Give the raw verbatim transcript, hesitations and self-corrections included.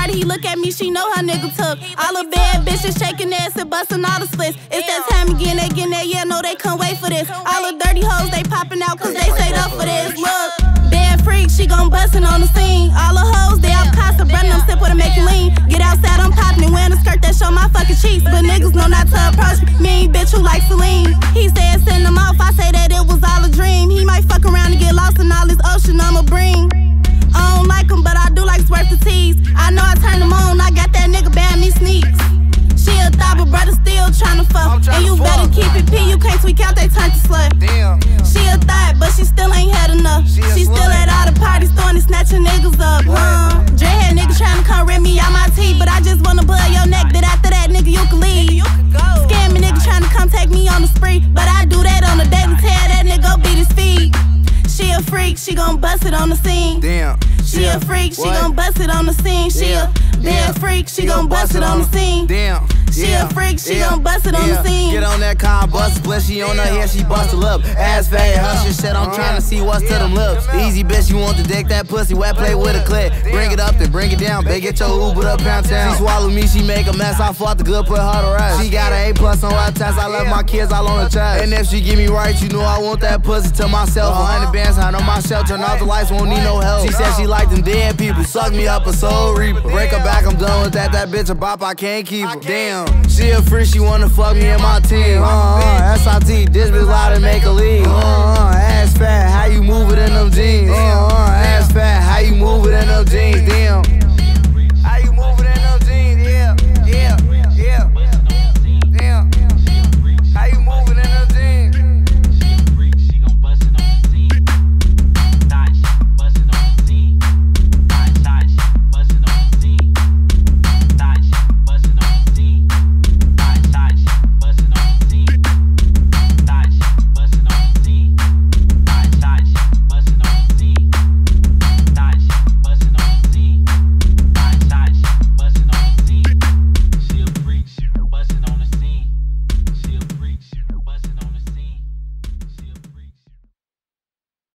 that he look at me, she know her nigga took. All the bad bitches shaking ass and busting all the splits. It's that time again, they getting that, yeah, no, they can't wait for this. All the dirty hoes, they popping out cause they stayed up for this. Look, bad freak, she gon' bustin' on the scene. All the hoes, they out Casa, running them, sip with a make you lean. Get outside, I'm poppin' and wearing a skirt that show my fucking cheeks. But niggas know not to approach me, mean bitch who like Celine. He said send them off, I say that it was all a dream. He might fuck around and get lost in all this ocean I'ma bring. I don't like him, but I do like swerve the tease. I know I turn him on, I got that nigga buying me sneaks. She a thought, but brother still tryna fuck. And you better keep it P, you can't tweak out, they turn to slut. Damn. She a thought, but she still ain't had enough. She, she still at all the parties, throwing and snatching niggas up. Huh? Dreadhead nigga tryna come rip me out my teeth, but I just wanna bud your neck, that after that nigga you can leave. You can go. Scammy nigga tryna come take me on the spree, but I do that on the daily, tell that nigga go beat his feet. She a freak, she gon' bust it on the scene. Damn. She a freak, she What? gon' bust it on the scene. She Yeah. a bad freak, she gon' bust it on the scene. Damn. She yeah. a freak, she yeah. gon' bust it on yeah. the scene. Get on that con, bust split, she on her head, she bustle up. Ass fat, hush and shit, I'm trying to see what's to them lips. Easy bitch, you want to dick that pussy, wet play with a clip. Bring it up, then bring it down, babe, get your Uber up downtown. She swallow me, she make a mess, I fought the good, put her to rest. She got an A plus on her test, I left my kids all on the chest. And if she give me right, you know I want that pussy to myself. A hundred bands, I know my shell, turn off the lights, won't need no help. She said she like them dead people, suck me up a soul reaper. Break her back, I'm done with that, that bitch a bop, I can't keep her. Damn, she a free, she wanna fuck me and my team. Uh uh, S I T, this bitch loud and make a leave. Uh uh, ass fat, how you move it in them jeans? Uh uh, ass fat, how you move it in them jeans? Damn.